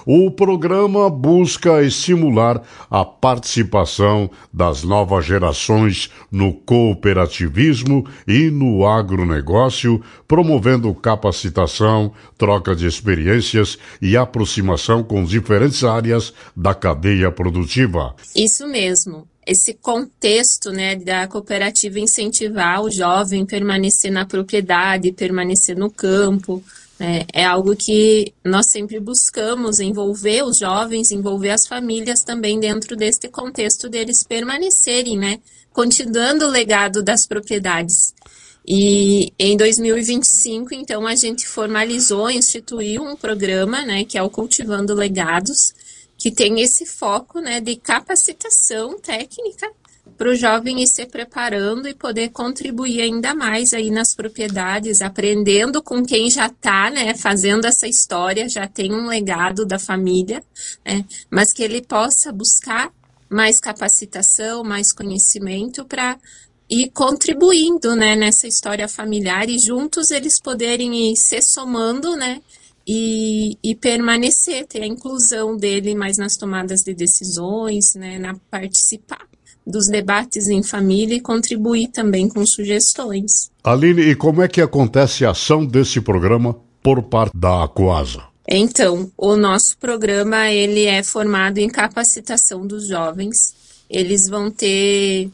O programa busca estimular a participação das novas gerações no cooperativismo e no agronegócio, promovendo capacitação, troca de experiências e aproximação com diferentes áreas da cadeia produtiva. Isso mesmo. Esse contexto, né, da cooperativa incentivar o jovem a permanecer na propriedade, permanecer no campo, né, é algo que nós sempre buscamos envolver os jovens, envolver as famílias também dentro deste contexto deles permanecerem, né, continuando o legado das propriedades. E em 2025, então, a gente formalizou, instituiu um programa, né, que é o Cultivando Legados, que tem esse foco, né, de capacitação técnica para o jovem ir se preparando e poder contribuir ainda mais aí nas propriedades, aprendendo com quem já está, né, fazendo essa história, já tem um legado da família, né, mas que ele possa buscar mais capacitação, mais conhecimento para ir contribuindo, né, nessa história familiar e juntos eles poderem ir se somando, né, e permanecer, ter a inclusão dele mais nas tomadas de decisões, né, na participar dos debates em família e contribuir também com sugestões. Aline, e como é que acontece a ação desse programa por parte da Coasa? Então, o nosso programa ele é formado em capacitação dos jovens. Eles vão ter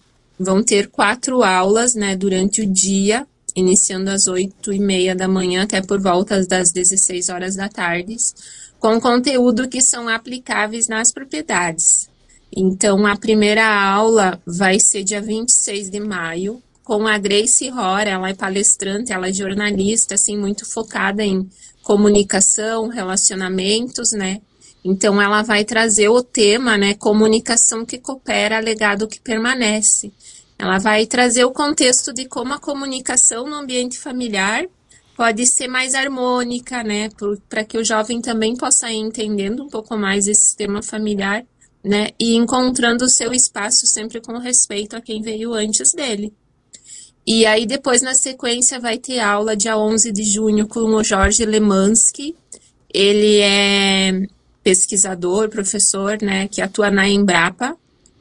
4 aulas, né, durante o dia, iniciando às 8h30 da manhã até por volta das 16 horas da tarde, com conteúdo que são aplicáveis nas propriedades. Então, a primeira aula vai ser dia 26 de maio, com a Grace Rora, ela é palestrante, ela é jornalista, assim, muito focada em comunicação, relacionamentos, né? Então, ela vai trazer o tema, né, comunicação que coopera, legado que permanece. Ela vai trazer o contexto de como a comunicação no ambiente familiar pode ser mais harmônica, né, para que o jovem também possa ir entendendo um pouco mais esse sistema familiar, né, e encontrando o seu espaço sempre com respeito a quem veio antes dele. E aí depois, na sequência, vai ter aula dia 11 de junho com o Jorge Lemansky. Ele é pesquisador, professor, né, que atua na Embrapa.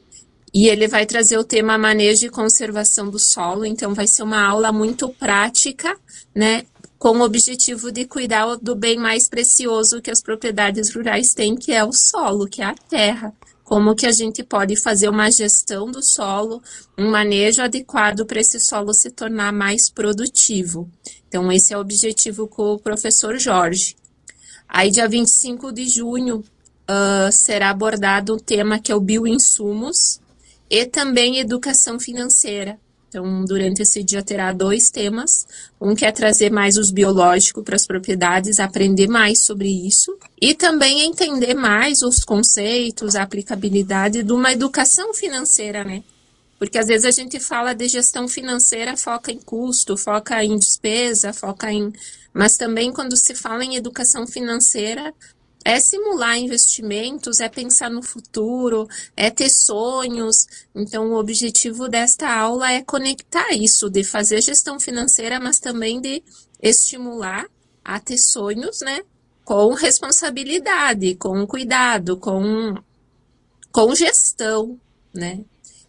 E ele vai trazer o tema manejo e conservação do solo, então vai ser uma aula muito prática, né, com o objetivo de cuidar do bem mais precioso que as propriedades rurais têm, que é o solo, que é a terra. Como que a gente pode fazer uma gestão do solo, um manejo adequado para esse solo se tornar mais produtivo. Então, esse é o objetivo com o professor Jorge. Aí, dia 25 de junho, será abordado um tema que é o bioinsumos, e também educação financeira. Então, durante esse dia terá 2 temas. Um que é trazer mais os biológicos para as propriedades, aprender mais sobre isso. E também entender mais os conceitos, a aplicabilidade de uma educação financeira, né? Porque às vezes a gente fala de gestão financeira, foca em custo, foca em despesa, mas também quando se fala em educação financeira, é simular investimentos, é pensar no futuro, é ter sonhos. Então, o objetivo desta aula é conectar isso, de fazer gestão financeira, mas também de estimular a ter sonhos, né? Com responsabilidade, com cuidado, com gestão, né?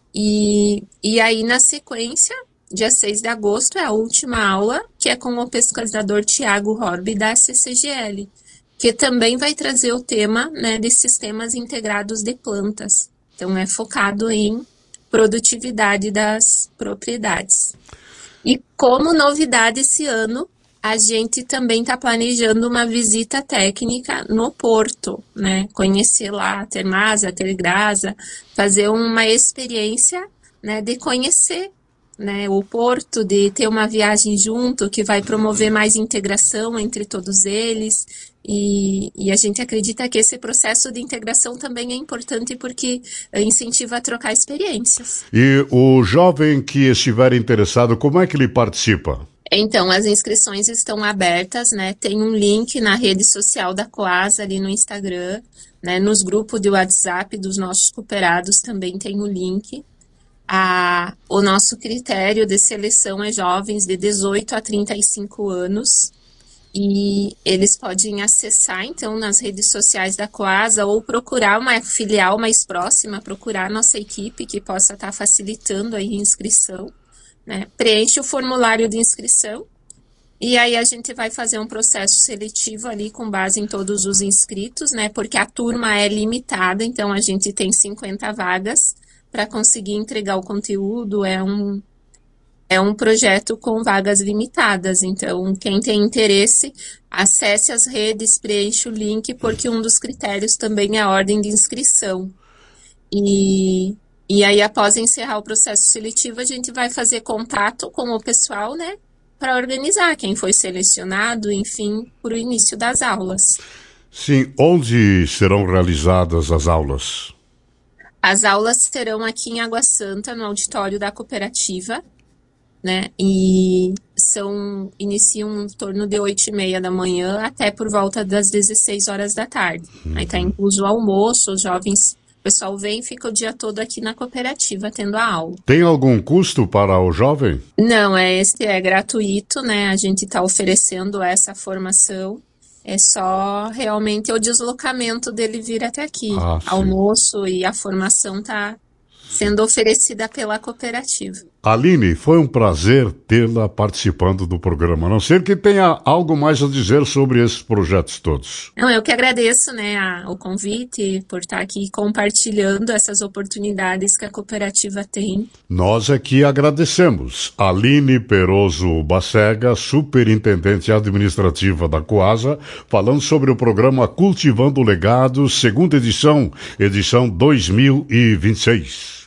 E aí, na sequência, dia 6 de agosto, é a última aula, que é com o pesquisador Tiago Horby, da CCGL, que também vai trazer o tema, né, de sistemas integrados de plantas. Então, é focado em produtividade das propriedades. E como novidade esse ano, a gente também está planejando uma visita técnica no Porto, né? Conhecer lá a Termasa, a Tergrasa, fazer uma experiência, né, de conhecer, né, o Porto, de ter uma viagem junto que vai promover mais integração entre todos eles. E a gente acredita que esse processo de integração também é importante porque incentiva a trocar experiências. E o jovem que estiver interessado, como é que ele participa? Então, as inscrições estão abertas, né? Tem um link na rede social da Coasa ali no Instagram, né? Nos grupos de WhatsApp dos nossos cooperados também tem o link. O nosso critério de seleção é jovens de 18 a 35 anos. E eles podem acessar, então, nas redes sociais da Coasa ou procurar uma filial mais próxima, procurar a nossa equipe que possa estar facilitando aí a inscrição, né? Preenche o formulário de inscrição e aí a gente vai fazer um processo seletivo ali com base em todos os inscritos, né? Porque a turma é limitada, então a gente tem 50 vagas para conseguir entregar o conteúdo, é um projeto com vagas limitadas, então quem tem interesse, acesse as redes, preencha o link, porque um dos critérios também é a ordem de inscrição. E aí, após encerrar o processo seletivo, a gente vai fazer contato com o pessoal, né, para organizar quem foi selecionado, enfim, para o início das aulas. Sim, onde serão realizadas as aulas? As aulas serão aqui em Água Santa, no auditório da cooperativa, né? E iniciam em torno de 8h30 da manhã até por volta das 16 horas da tarde. Aí tá incluso o almoço, os jovens, o pessoal vem e fica o dia todo aqui na cooperativa tendo a aula. Tem algum custo para o jovem? Não, é gratuito, né? A gente está oferecendo essa formação. É só realmente o deslocamento dele vir até aqui. Almoço e a formação tá sendo oferecida pela cooperativa. Aline, foi um prazer tê-la participando do programa. A não ser que tenha algo mais a dizer sobre esses projetos todos. Não, eu que agradeço, né, o convite por estar aqui compartilhando essas oportunidades que a cooperativa tem. Nós aqui agradecemos. Aline Peroso Bacega, superintendente administrativa da Coasa, falando sobre o programa Cultivando Legados, segunda edição 2026.